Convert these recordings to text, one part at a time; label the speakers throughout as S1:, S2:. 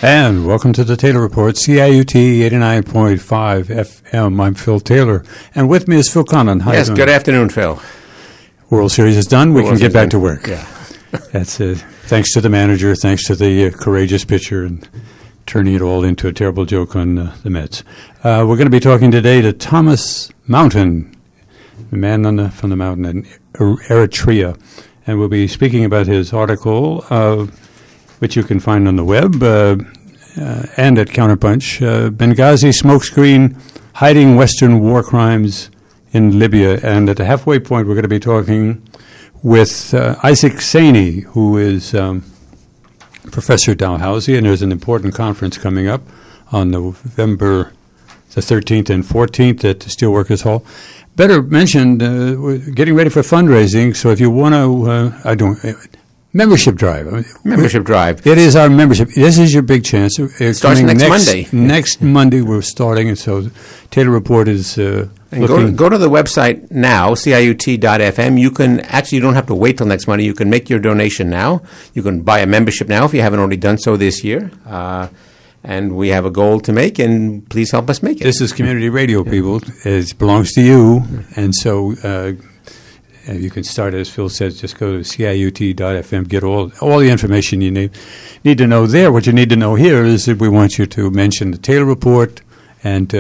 S1: And welcome to the Taylor Report, CIUT 89.5 FM. I'm Phil Taylor. And with me is Phil Conlon.
S2: Yes, good afternoon, Phil.
S1: World Series is done. We can get back to work.
S2: Yeah.
S1: That's thanks to the manager, thanks to the courageous pitcher, and turning it all into a terrible joke on the Mets. We're going to be talking today to Thomas Mountain, the man from the mountain in Eritrea. And we'll be speaking about his article, which you can find on the web and at Counterpunch, Benghazi Smokescreen, Hiding Western War Crimes in Libya. And at the halfway point, we're going to be talking with Isaac Saini, who is Professor at Dalhousie, and there's an important conference coming up on November the 13th and 14th at the Steelworkers Hall. Better mention, we're getting ready for fundraising, so if you want to, membership drive.
S2: Membership drive.
S1: It is our membership. This is your big chance.
S2: It starts next Monday.
S1: Next Monday we're starting, and so Taylor Report is
S2: and go to the website now, CIUT.FM. You don't have to wait till next Monday. You can make your donation now. You can buy a membership now if you haven't already done so this year. And we have a goal to make, and please help us make it.
S1: This is community radio, people. It belongs to you, and so you can start, as Phil says, just go to CIUT.FM, get all the information you need to know there. What you need to know here is that we want you to mention the Taylor Report and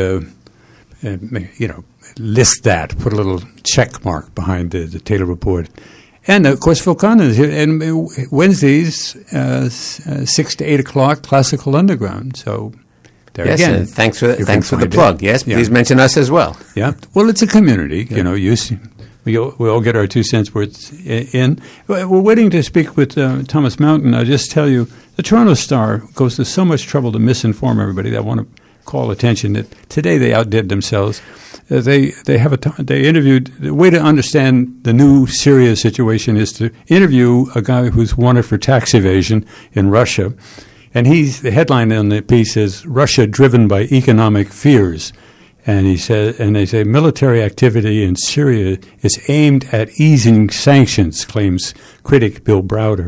S1: list that, put a little check mark behind the Taylor Report. And, of course, Phil Conlon is here. And Wednesdays, 6 to 8 o'clock, Classical Underground. So, there
S2: yes,
S1: again.
S2: Thanks for the plug. Yes, please mention us as well.
S1: Yeah. Well, it's a community. Yeah. We all get our 2 cents worth in. We're waiting to speak with Thomas Mountain. I'll just tell you, the Toronto Star goes to so much trouble to misinform everybody that I want to call attention that today they outdid themselves. They interviewed. The way to understand the new Syria situation is to interview a guy who's wanted for tax evasion in Russia, and the headline on the piece is "Russia driven by economic fears," and they say military activity in Syria is aimed at easing sanctions, claims critic Bill Browder.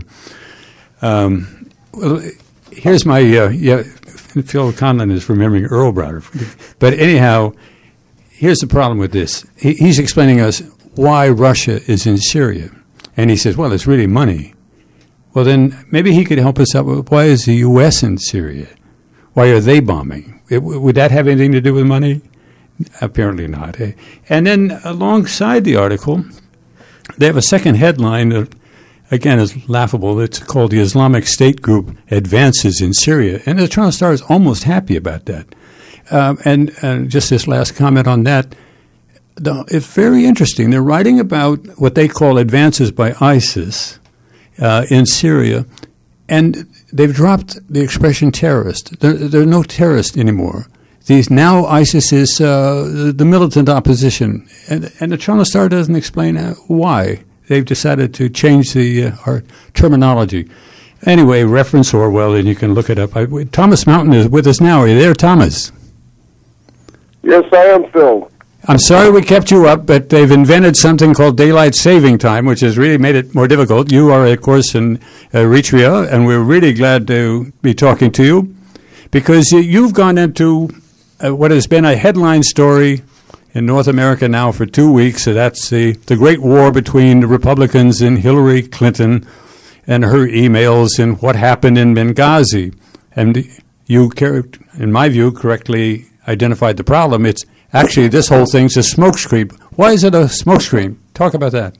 S1: Here's my Phil Conlon is remembering Earl Browder, but anyhow. Here's the problem with this. He's explaining us why Russia is in Syria. And he says, well, it's really money. Well, then maybe he could help us out with why is the U.S. in Syria? Why are they bombing? Would that have anything to do with money? Apparently not. And then alongside the article, they have a second headline that, again, is laughable. It's called The Islamic State Group Advances in Syria. And the Toronto Star is almost happy about that. And just this last comment on that, it's very interesting. They're writing about what they call advances by ISIS in Syria, and they've dropped the expression terrorist. There are no terrorists anymore. Now ISIS is the militant opposition, and the Toronto Star doesn't explain why. They've decided to change our terminology. Anyway, reference Orwell, and you can look it up. Thomas Mountain is with us now. Are you there, Thomas?
S3: Yes, I am, Phil.
S1: I'm sorry we kept you up, but they've invented something called daylight saving time, which has really made it more difficult. You are, of course, in Eritrea, and we're really glad to be talking to you because you've gone into what has been a headline story in North America now for 2 weeks. So that's the great war between the Republicans and Hillary Clinton and her emails and what happened in Benghazi. And you, in my view, correctly identified the problem. It's actually this whole thing's a smokescreen. Why is it a smokescreen? Talk about that.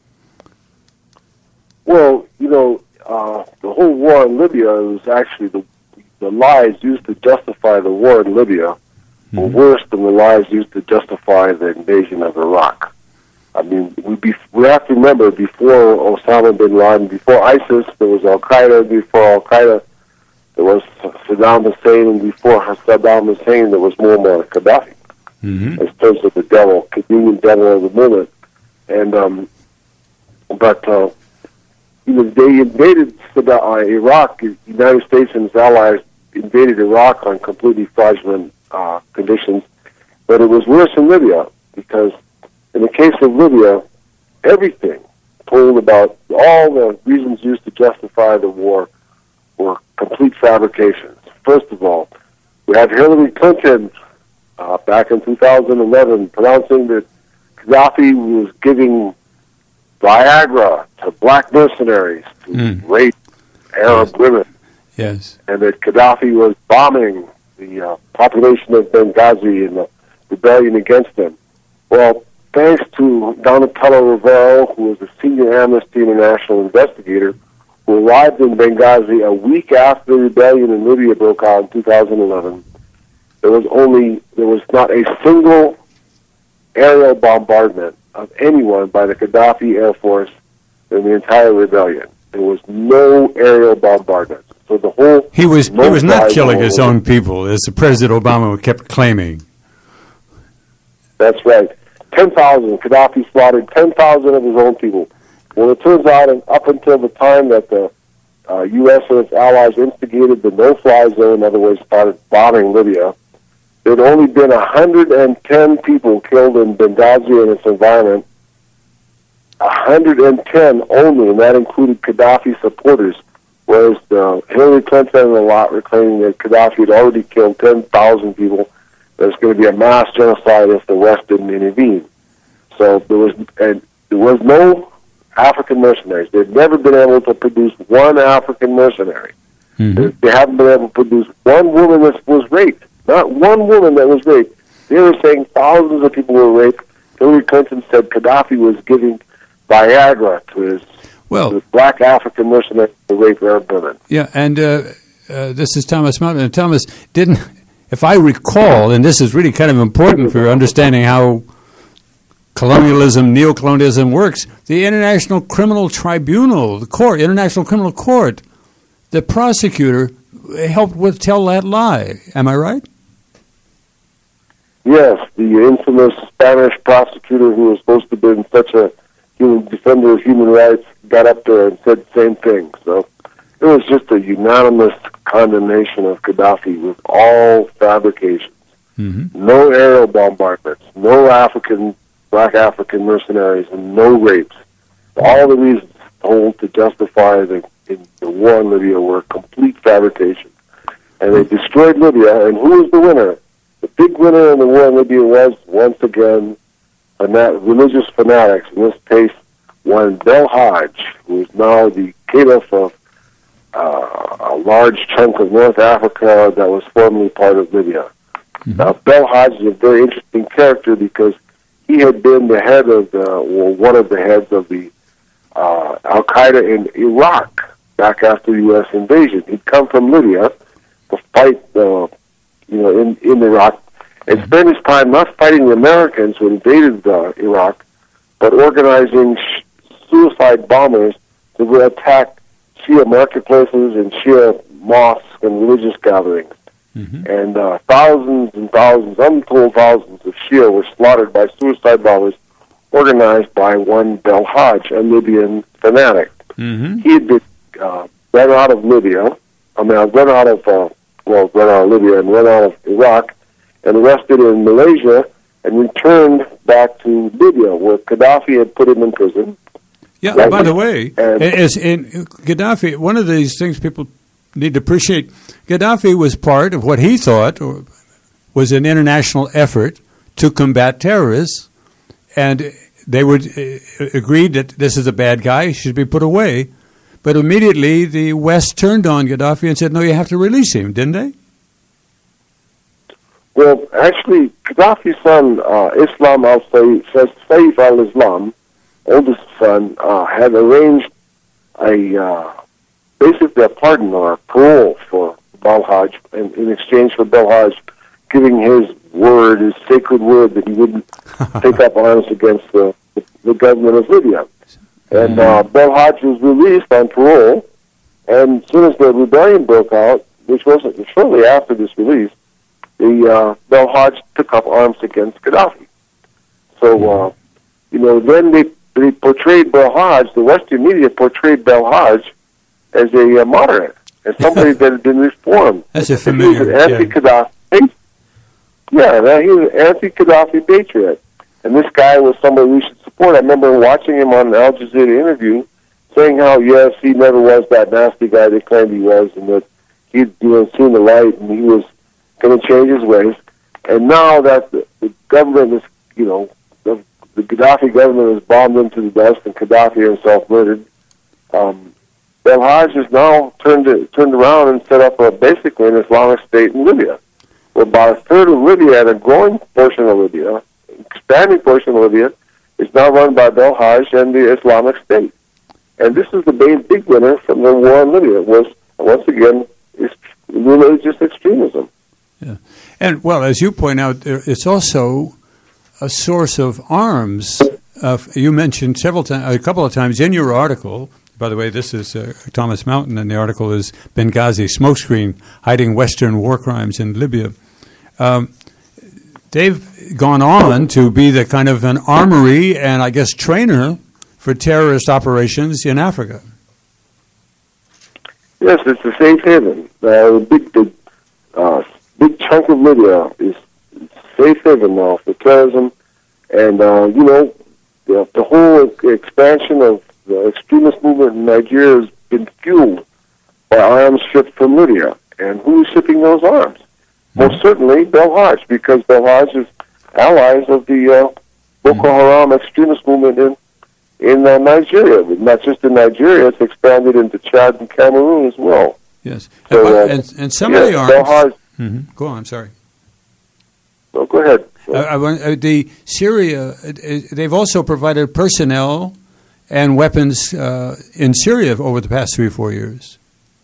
S3: Well, the whole war in Libya was actually the lies used to justify the war in Libya were worse than the lies used to justify the invasion of Iraq. I mean, we have to remember, before Osama bin Laden, before ISIS, there was Al-Qaeda. Before Al-Qaeda, there was Saddam Hussein, and before Saddam Hussein, there was Muammar Gaddafi. In terms of the devil, convenient devil of the moment. And they invaded Iraq. The United States and its allies invaded Iraq on completely fraudulent conditions. But it was worse in Libya, because in the case of Libya, everything told about all the reasons used to justify the war were complete fabrications. first of all. We have Hillary Clinton back in 2011 pronouncing that Gaddafi was giving Viagra to black mercenaries to rape Arab women.
S1: Yes.
S3: And that Gaddafi was bombing the population of Benghazi in the rebellion against them. Well, thanks to Donatello Rivero, who was a senior Amnesty International investigator, who arrived in Benghazi a week after the rebellion in Libya broke out in 2011, there was not a single aerial bombardment of anyone by the Gaddafi Air Force in the entire rebellion. There was no aerial bombardment. So the whole
S1: he was not killing his own people, as the President Obama kept claiming.
S3: That's right. 10,000. Gaddafi slaughtered 10,000 of his own people. Well, it turns out, up until the time that the U.S. and its allies instigated the no-fly zone, in other words, started bombing Libya, there had only been 110 people killed in Benghazi and its environment. 110 only, and that included Gaddafi supporters, whereas Hillary Clinton and a lot were claiming that Gaddafi had already killed 10,000 people. There's going to be a mass genocide if the West didn't intervene. So there was no African mercenaries. They've never been able to produce one African mercenary. Mm-hmm. They haven't been able to produce one woman that was raped. Not one woman that was raped. They were saying thousands of people were raped. Hillary Clinton said Gaddafi was giving Viagra to his black African mercenaries to rape Arab women.
S1: Yeah, and this is Thomas Mountain. And Thomas, if I recall, and this is really kind of important for understanding how colonialism, neocolonialism works, the International Criminal Tribunal, the court, International Criminal Court, the prosecutor helped tell that lie. Am I right?
S3: Yes, the infamous Spanish prosecutor who was supposed to have been such a defender of human rights got up there and said the same thing. So it was just a unanimous condemnation of Gaddafi with all fabrications. Mm-hmm. No aerial bombardments, no black African mercenaries, and no rapes. All the reasons told to justify the war in Libya were complete fabrication. And they destroyed Libya, and who was the winner? The big winner in the war in Libya was, once again, religious fanatics. In this case, one Belhaj, who is now the caliph of a large chunk of North Africa that was formerly part of Libya. Mm-hmm. Now, Belhaj is a very interesting character because he had been the head of one of the heads of the Al-Qaeda in Iraq back after the U.S. invasion. He'd come from Libya to fight, in Iraq, and spent his time not fighting the Americans who invaded Iraq, but organizing suicide bombers to attack Shia marketplaces and Shia mosques and religious gatherings. Mm-hmm. And thousands and thousands, untold thousands of Shia were slaughtered by suicide bombers organized by one Belhaj, a Libyan fanatic. Mm-hmm. He had been run out of Libya, run out of Libya and run out of Iraq, and arrested in Malaysia and returned back to Libya, where Gaddafi had put him in prison.
S1: Yeah, right. By the way, as in Gaddafi, one of these things people need to appreciate, Gaddafi was part of what he thought was an international effort to combat terrorists, and they would agreed that this is a bad guy, he should be put away. But immediately the West turned on Gaddafi and said, no, you have to release him, didn't they?
S3: Well, actually, Gaddafi's son, Islam Saif al-Islam, oldest son, had arranged basically a pardon or a parole for Belhaj, in exchange for Belhaj giving his word, his sacred word, that he wouldn't take up arms against the government of Libya. And Belhaj was released on parole, and as soon as the rebellion broke out, which wasn't shortly after this release, Belhaj took up arms against Gaddafi. So, then they portrayed Belhaj, the Western media portrayed Belhaj as a moderate, as somebody that had been reformed.
S1: That's a familiar.
S3: He was an anti-Gaddafi. Yeah, he was an anti-Gaddafi patriot. And this guy was somebody we should support. I remember watching him on an Al Jazeera interview saying how, yes, he never was that nasty guy they claimed he was, and that he'd seen the light, and he was going to change his ways. And now that the government is, the Gaddafi government is bombed into the dust, and Gaddafi himself murdered, Belhaj has now turned around and set up basically an Islamic State in Libya. Well, about a third of Libya and a growing portion of Libya, expanding portion of Libya, is now run by Belhaj and the Islamic State. And this is the big winner from the war in Libya, was, once again, religious extremism.
S1: Yeah. And, well, as you point out, it's also a source of arms. You mentioned a couple of times in your article, by the way, this is Thomas Mountain, and the article is Benghazi Smokescreen, Hiding Western War Crimes in Libya. They've gone on to be the kind of an armory and, I guess, trainer for terrorist operations in Africa.
S3: Yes, it's a safe haven. The big chunk of Libya is safe haven now for terrorism. And, the whole expansion of the extremist movement in Nigeria has been fueled by arms shipped from Libya. And who is shipping those arms? Most certainly Belhaj, because Belhaj is allies of the Boko Haram extremist movement in Nigeria. Not just in Nigeria, it's expanded into Chad and Cameroon as well.
S1: Yes.
S3: So,
S1: and some of the arms...
S3: Belhaj,
S1: Go on, I'm sorry.
S3: No, go ahead.
S1: The Syria, they've also provided personnel and weapons in Syria over the past 3 or 4 years.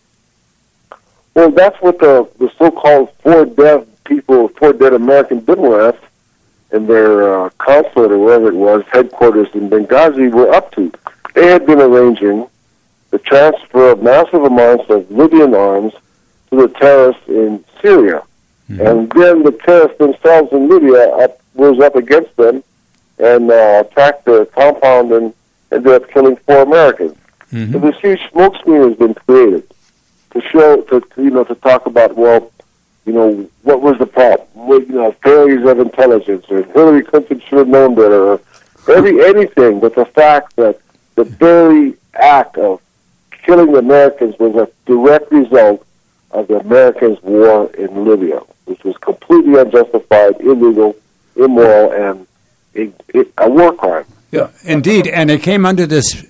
S3: Well, that's what the so-called four dead American diplomats and their consulate, or wherever it was, headquarters in Benghazi, were up to. They had been arranging the transfer of massive amounts of Libyan arms to the terrorists in Syria. Mm-hmm. And then the terrorists themselves in Libya rose up against them and attacked their compound and ended up killing 4 Americans. Mm-hmm. So this huge smokescreen has been created to show, to talk about, what was the problem? Failures of intelligence, or Hillary Clinton should have known better, or anything, but the fact that the very act of killing the Americans was a direct result of the Americans' war in Libya, which was completely unjustified, illegal, immoral, and a war crime.
S1: Yeah, indeed, and it came under this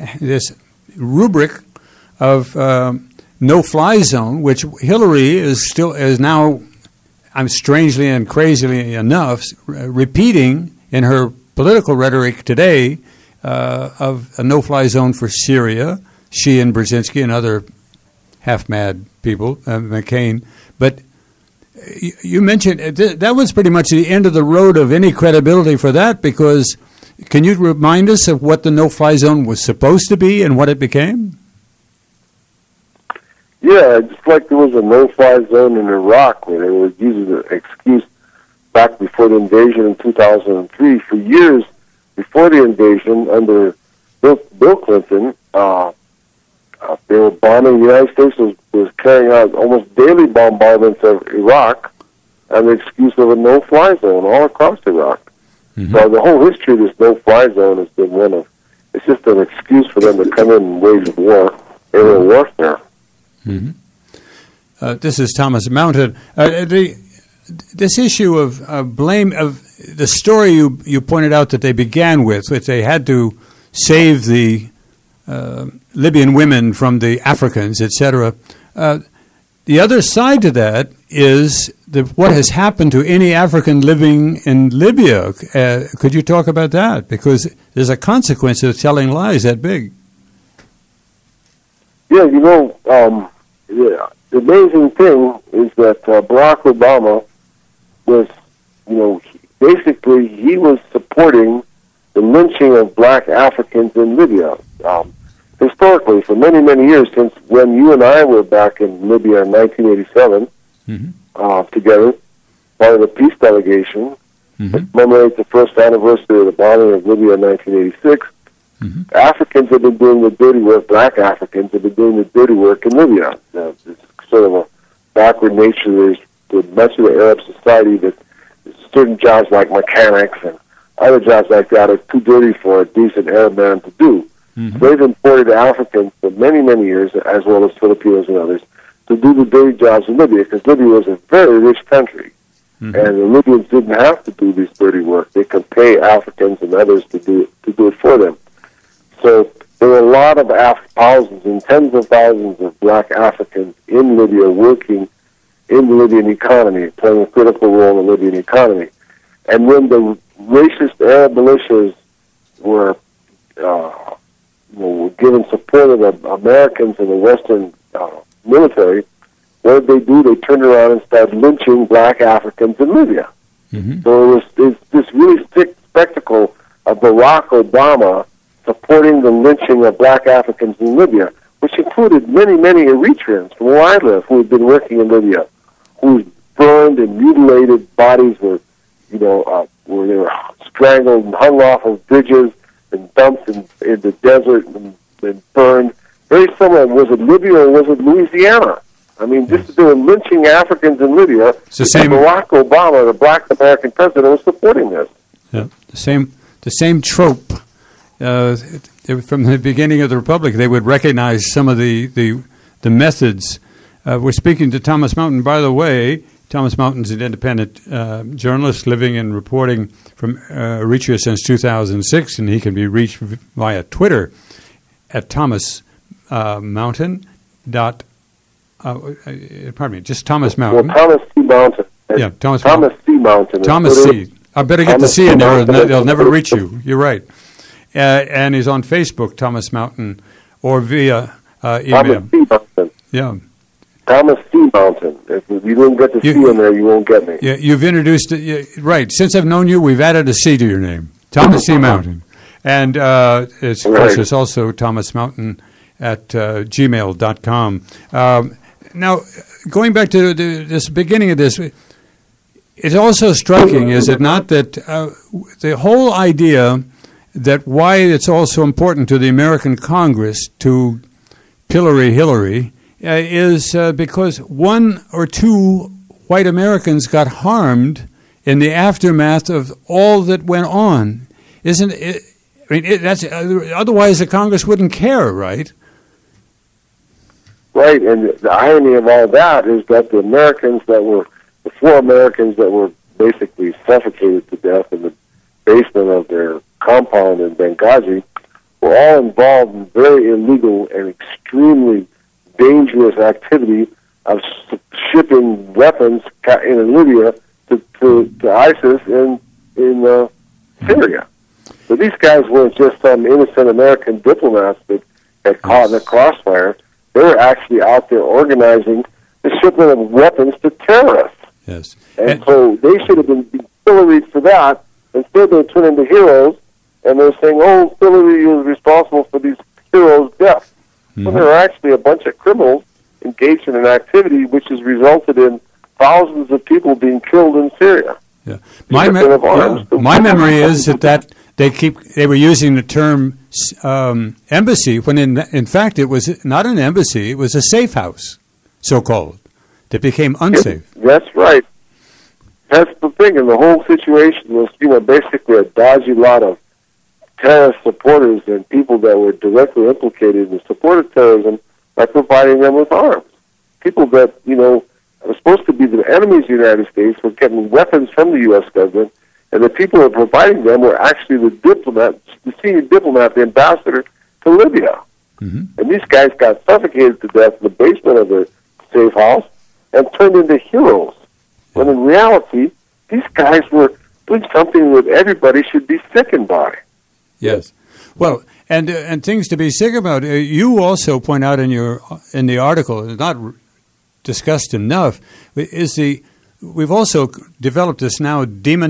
S1: rubric of no-fly zone, which Hillary is now, strangely and crazily enough, repeating in her political rhetoric today of a no-fly zone for Syria. She and Brzezinski and other half-mad people, McCain. But you mentioned that was pretty much the end of the road of any credibility for that, because can you remind us of what the no-fly zone was supposed to be and what it became?
S3: Yeah, just like there was a no-fly zone in Iraq where they were using the excuse back before the invasion in 2003. For years before the invasion, under Bill Clinton, they were bombing. The United States was carrying out almost daily bombardments of Iraq on the excuse of a no-fly zone all across Iraq. Mm-hmm. So the whole history of this no-fly zone has been it's just an excuse for them to come in and wage war, aerial warfare.
S1: Mm-hmm. This is Thomas Mountain. This issue of blame, of the story you pointed out that they began with, which they had to save the Libyan women from the Africans, etc. The other side to that is what has happened to any African living in Libya. Could you talk about that? Because there's a consequence of telling lies that big.
S3: Yeah, the amazing thing is that Barack Obama was, basically he was supporting the lynching of black Africans in Libya. Historically, for many, many years, since when you and I were back in Libya in 1987, together, part of the peace delegation, to commemorate the first anniversary of the bombing of Libya in 1986, Africans have been doing the dirty work, black Africans have been doing the dirty work in Libya. It's sort of a backward nature. There's much of the Arab society that certain jobs like mechanics and other jobs like that are too dirty for a decent Arab man to do. They've imported Africans for many, many years, as well as Filipinos and others, to do the dirty jobs in Libya, because Libya was a very rich country. And the Libyans didn't have to do this dirty work. They could pay Africans and others to do it for them. So there were a lot of thousands and tens of thousands of black Africans in Libya working in the Libyan economy, playing a critical role in the Libyan economy. And when the racist Arab militias were given support of the Americans and the Western military, what did they do? They turned around and started lynching black Africans in Libya. So it's this really sick spectacle of Barack Obama supporting the lynching of black Africans in Libya, which included many, many Eritreans from where I live who had been working in Libya, whose burned and mutilated bodies were, where they were strangled and hung off of bridges and dumped in the desert and burned. Very similar. Was it Libya or was it Louisiana? I mean, they were lynching Africans in Libya.
S1: It's the same.
S3: Barack Obama, the black American president, was supporting this.
S1: Yeah, the same trope. From the beginning of the Republic, they would recognize some of the methods. We're speaking to Thomas Mountain. By the way, Thomas Mountain's an independent journalist living and reporting from Eritrea since 2006, and he can be reached via Twitter at Thomas Mountain. Just Thomas Mountain.
S3: Well, Thomas C. Mountain.
S1: Yeah, Thomas
S3: C. Mountain.
S1: Thomas C. I better get the C in there. They'll never reach you. You're right. And he's on Facebook, Thomas Mountain, or via email.
S3: Thomas C. Mountain.
S1: Yeah.
S3: Thomas C. Mountain. If you don't get the C in there, you won't get me.
S1: Yeah, you've introduced it. Right. Since I've known you, we've added a C to your name. Thomas C. Mountain. And of course, it's also Thomas Mountain at gmail.com. Now, going back to this beginning of this, it's also striking, is it not, that the whole idea that why it's also important to the American Congress to pillory Hillary is because one or two white Americans got harmed in the aftermath of all that went on. Isn't it? I mean, that's otherwise the Congress wouldn't care, right?
S3: Right, and the irony of all that is that the four Americans that were basically suffocated to death in the basement of their compound in Benghazi were all involved in very illegal and extremely dangerous activity of shipping weapons in Libya to ISIS in Syria. So these guys weren't just some innocent American diplomats that got caught in the crossfire. They were actually out there organizing the shipment of weapons to terrorists.
S1: Yes.
S3: And so they should have been pilloried for that. Instead, they turned into heroes, and they're saying, Hillary is responsible for these heroes' deaths. Well, there are actually a bunch of criminals engaged in an activity which has resulted in thousands of people being killed in Syria.
S1: Yeah. My memory is that they were using the term embassy when in fact it was not an embassy, it was a safe house, so-called, that became unsafe.
S3: That's right. That's the thing, and the whole situation was, basically a dodgy lot of terrorist supporters and people that were directly implicated in the support of terrorism by providing them with arms. People that, are supposed to be the enemies of the United States were getting weapons from the U.S. government, and the people that were providing them were actually the senior diplomat, the ambassador to Libya. And these guys got suffocated to death in the basement of the safe house and turned into heroes. When in reality, these guys were doing something that everybody should be sickened by.
S1: Yes. Well, and things to be sick about. You also point out in the article, not discussed enough, is we've also developed this now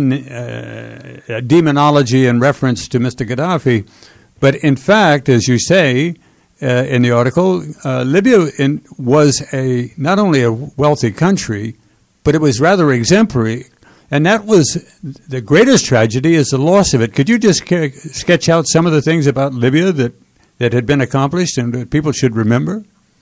S1: demonology in reference to Mr. Gaddafi, but in fact, as you say in the article, Libya was not only a wealthy country, but it was rather exemplary. And that was the greatest tragedy, is the loss of it. Could you just sketch out some of the things about Libya that had been accomplished and that people should remember?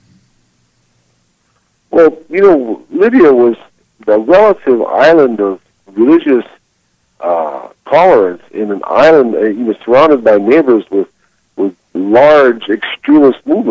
S3: Well, Libya was the relative island of religious tolerance in an island surrounded by neighbors with large extremist movements.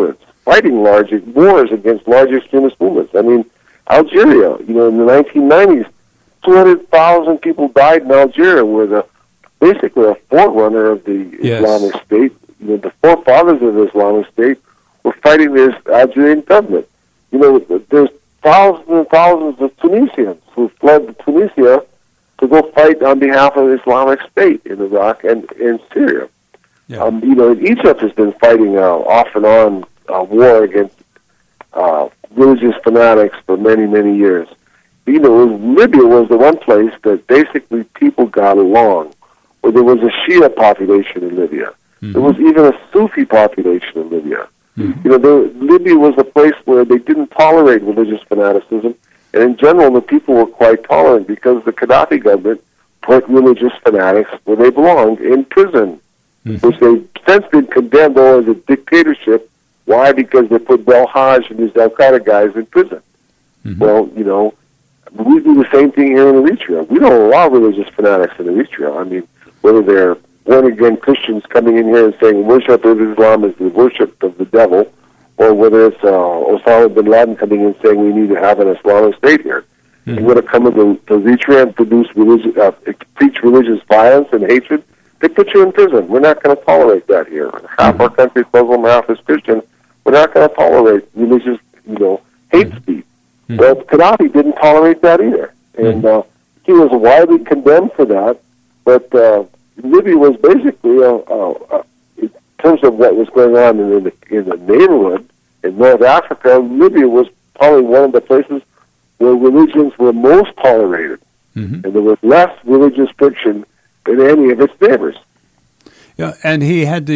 S3: fighting large wars against large extremist movements. I mean, Algeria, in the 1990s, 200,000 people died in Algeria, were basically a forerunner of the Islamic State. The forefathers of the Islamic State were fighting this Algerian government. There's thousands and thousands of Tunisians who fled to Tunisia to go fight on behalf of the Islamic State in Iraq and in Syria.
S1: Yeah.
S3: Egypt has been fighting off and on war against religious fanatics for many, many years. Libya was the one place that basically people got along, where there was a Shia population in Libya. Mm-hmm. There was even a Sufi population in Libya. Mm-hmm. Libya was a place where they didn't tolerate religious fanaticism, and in general, the people were quite tolerant because the Gaddafi government put religious fanatics where they belonged, in prison, mm-hmm. which they've since been condemned as a dictatorship. Why? Because they put Belhaj and these Al-Qaeda guys in prison. Mm-hmm. Well, we do the same thing here in Eritrea. We don't allow religious fanatics in Eritrea. I mean, whether they're born-again Christians coming in here and saying worship of Islam is the worship of the devil, or whether it's Osama bin Laden coming in saying we need to have an Islamic State here. Mm-hmm. You want to come into Eritrea and preach religious violence and hatred, they put you in prison. We're not going to tolerate that here. Half our country is Muslim, half is Christian. We're not going to tolerate religious, hate speech. Mm-hmm. Well, Gaddafi didn't tolerate that either, and he was widely condemned for that. But Libya was basically, in terms of what was going on in the neighborhood in North Africa, Libya was probably one of the places where religions were most tolerated, mm-hmm. and there was less religious friction than any of its neighbors.
S1: Yeah, and he had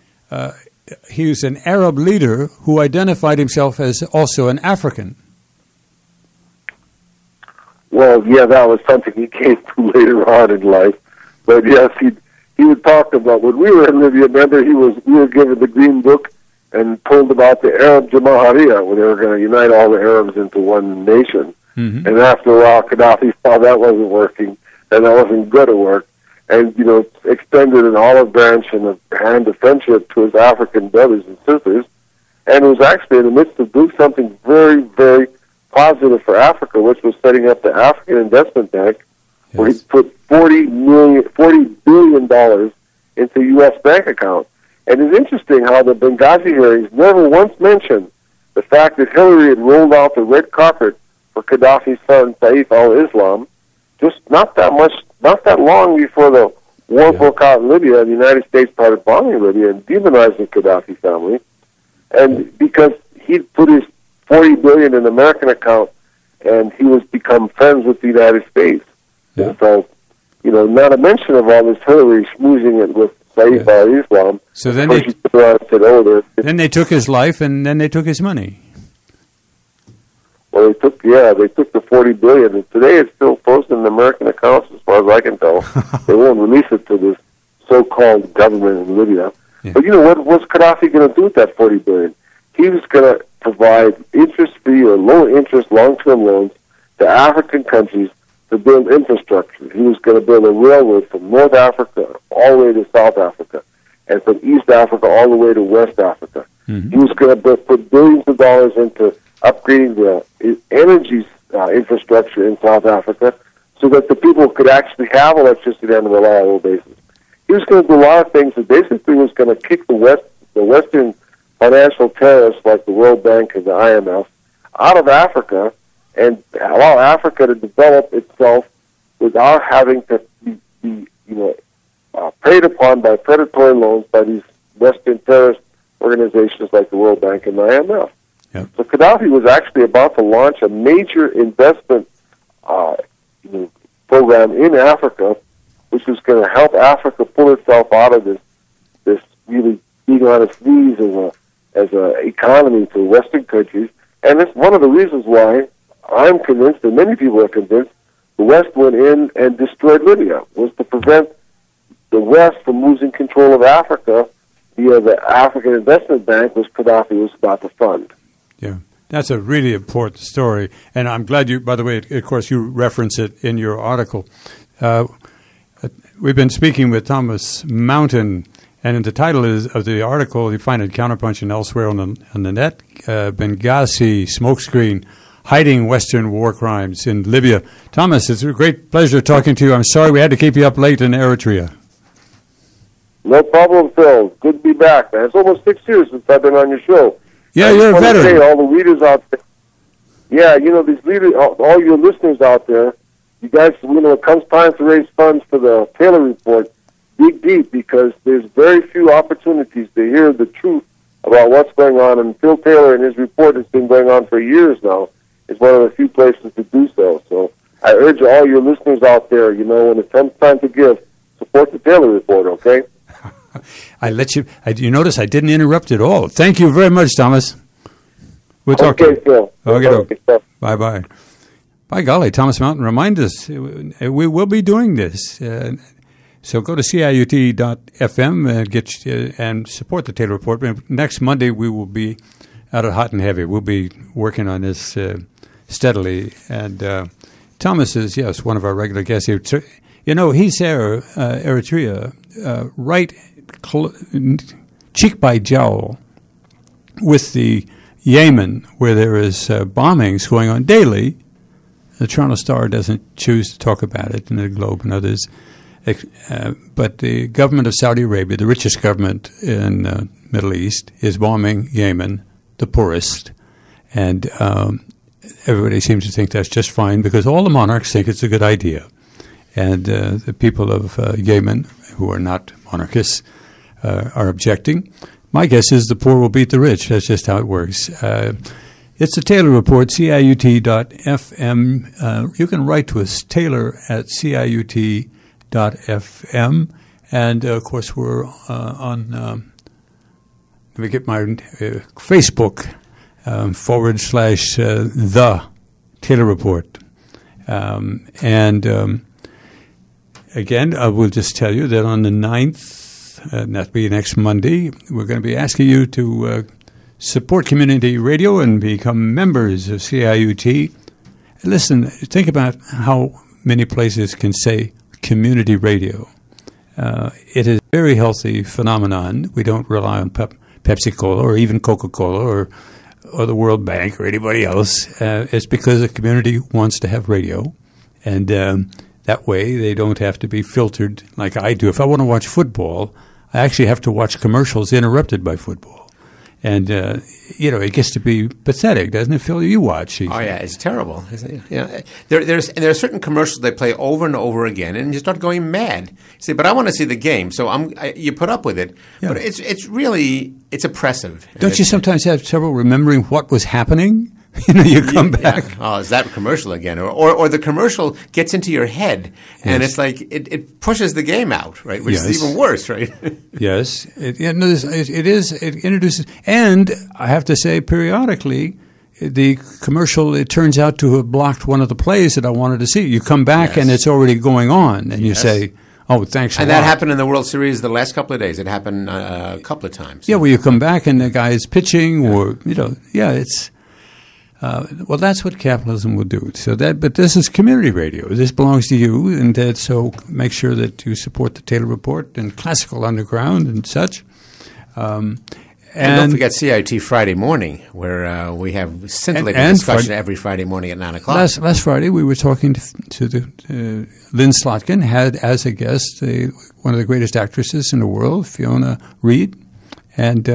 S1: he was an Arab leader who identified himself as also an African.
S3: Well, yeah, that was something he came to later on in life. But yes, he would talk about when we were in Libya. Remember, we were given the Green Book and told about the Arab Jamahiriya, when they were going to unite all the Arabs into one nation. Mm-hmm. And after a while, Gaddafi saw that wasn't working, and that wasn't going to work, and extended an olive branch and a hand of friendship to his African brothers and sisters, and was actually in the midst of doing something very, very positive for Africa, which was setting up the African Investment Bank, yes. where he put $40 billion into U.S. bank account. And it's interesting how the Benghazi hearings never once mentioned the fact that Hillary had rolled out the red carpet for Gaddafi's son, Saif al-Islam, just not that long before the war broke out in Libya, and the United States started bombing Libya and demonizing the Gaddafi family. And because he'd put his $40 billion in an American account, and he was become friends with the United States. Yeah. And so, not a mention of all this Hillary schmoozing it with Saif al-Islam.
S1: So then they took his life, and then they took his money.
S3: Well, they took the $40 billion, and today it's still frozen in American accounts, as far as I can tell. They won't release it to this so-called government in Libya. Yeah. But what was Gaddafi going to do with that $40 billion? He was going to provide interest-free or low-interest long-term loans to African countries to build infrastructure. He was going to build a railroad from North Africa all the way to South Africa, and from East Africa all the way to West Africa. Mm-hmm. He was going to put billions of dollars into upgrading the energy infrastructure in South Africa so that the people could actually have electricity on a reliable basis. He was going to do a lot of things that basically was going to kick the Western financial terrorists like the World Bank and the IMF out of Africa and allow Africa to develop itself without having to be preyed upon by predatory loans by these Western terrorist organizations like the World Bank and the IMF. Yep. So Gaddafi was actually about to launch a major investment program in Africa, which was going to help Africa pull itself out of this really being on its knees as a economy to Western countries. And it's one of the reasons why I'm convinced, and many people are convinced, the West went in and destroyed Libya, was to prevent the West from losing control of Africa via the African Investment Bank, which Gaddafi was about to fund.
S1: Yeah, that's a really important story, and I'm glad you, by the way, of course, you reference it in your article. We've been speaking with Thomas Mountain, And the title of the article, you find it Counterpunch and elsewhere on the net, Benghazi smokescreen, hiding Western war crimes in Libya. Thomas, it's a great pleasure talking to you. I'm sorry we had to keep you up late in Eritrea.
S3: No problem, Phil. Good to be back, man. It's almost 6 years since I've been on your show.
S1: Yeah, you're a veteran.
S3: Say, all the readers out there. Yeah, these leaders, all your listeners out there, you guys, it comes time to raise funds for the Taylor Report, dig deep, because there's very few opportunities to hear the truth about what's going on. And Phil Taylor and his report has been going on for years now. It's one of the few places to do so. So I urge all your listeners out there, when it comes time to give, support the Taylor Report, okay?
S1: You notice I didn't interrupt at all. Thank you very much, Thomas. We'll talk to you.
S3: Phil.
S1: Okay. Bye-bye. By golly, Thomas Mountain, remind us, we will be doing this. So go to CIUT.FM and support the Taylor Report. Next Monday, we will be out of hot and heavy. We'll be working on this steadily. And Thomas is, yes, one of our regular guests here. He's there, Eritrea, right cheek by jowl with the Yemen, where there is bombings going on daily. The Toronto Star doesn't choose to talk about it, and the Globe and others. But the government of Saudi Arabia, the richest government in the Middle East, is bombing Yemen, the poorest. And everybody seems to think that's just fine because all the monarchs think it's a good idea. And the people of Yemen, who are not monarchists, are objecting. My guess is the poor will beat the rich. That's just how it works. It's the Taylor Report, CIUT.FM. You can write to us, Taylor@CIUT.FM. And, of course, we're on, let me get my Facebook, /The Taylor Report. Again, I will just tell you that on the 9th, that'll be next Monday, we're going to be asking you to support community radio and become members of CIUT. Listen, think about how many places can say community radio. It is a very healthy phenomenon. We don't rely on Pepsi-Cola or even Coca-Cola or the World Bank or anybody else. It's because the community wants to have radio. And that way they don't have to be filtered like I do. If I want to watch football, I actually have to watch commercials interrupted by football. And, it gets to be pathetic, doesn't it, Phil? You watch.
S2: Oh, yeah, it's terrible. There are certain commercials they play over and over again, and you start going mad. You say, but I want to see the game, so you put up with it. Yeah. But it's really oppressive.
S1: Don't you sometimes have trouble remembering what was happening? You come back.
S2: Yeah. Oh, is that commercial again? Or the commercial gets into your head, and it's like it pushes the game out, right? Which is even worse, right?
S1: Yes. It introduces, and I have to say, periodically, the commercial, it turns out to have blocked one of the plays that I wanted to see. You come back, and it's already going on, and you say, oh, thanks a lot.
S2: And that happened in the World Series the last couple of days. It happened a couple of times.
S1: Yeah, well, you come back, and the guy is pitching, it's... well, that's what capitalism will do. But this is community radio. This belongs to you, and so make sure that you support the Taylor Report and Classical Underground and such. And
S2: don't forget CIT Friday morning, where we have scintillating discussion every Friday morning at 9 o'clock.
S1: Last Friday, we were talking to Lynn Slotkin, had as a guest one of the greatest actresses in the world, Fiona Reed, and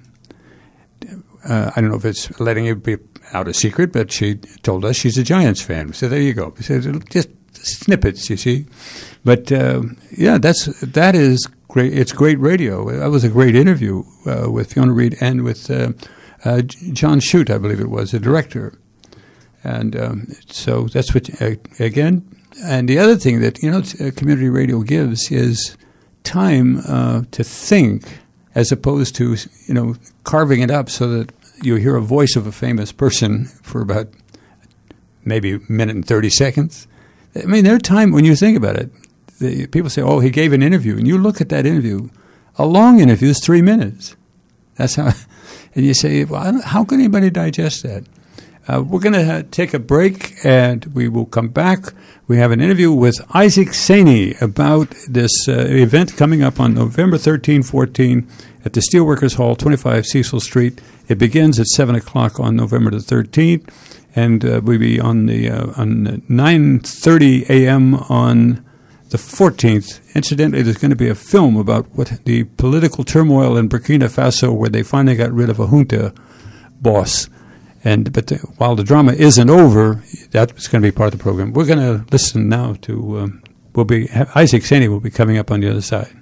S1: I don't know if it's letting it be out a secret, but she told us she's a Giants fan. So there you go. So just snippets, you see. But that is great. It's great radio. That was a great interview with Fiona Reed and with John Shute, I believe it was, the director. And so that's what again. And the other thing that community radio gives is time to think, as opposed to carving it up so that you hear a voice of a famous person for about maybe a minute and 30 seconds. I mean, there are times when you think about it, people say, oh, he gave an interview. And you look at that interview, a long interview is 3 minutes. That's how, and you say, well, how can anybody digest that? We're going to take a break, and we will come back. We have an interview with Isaac Saney about this event coming up on November 13, 14 at the Steelworkers Hall, 25 Cecil Street. It begins at 7 o'clock on November the 13th, and we'll be on 9:30 a.m. on the 14th. Incidentally, there's going to be a film about what the political turmoil in Burkina Faso, where they finally got rid of a junta boss. But while the drama isn't over, that's going to be part of the program. We're going to listen now to Isaac Saney will be coming up on the other side.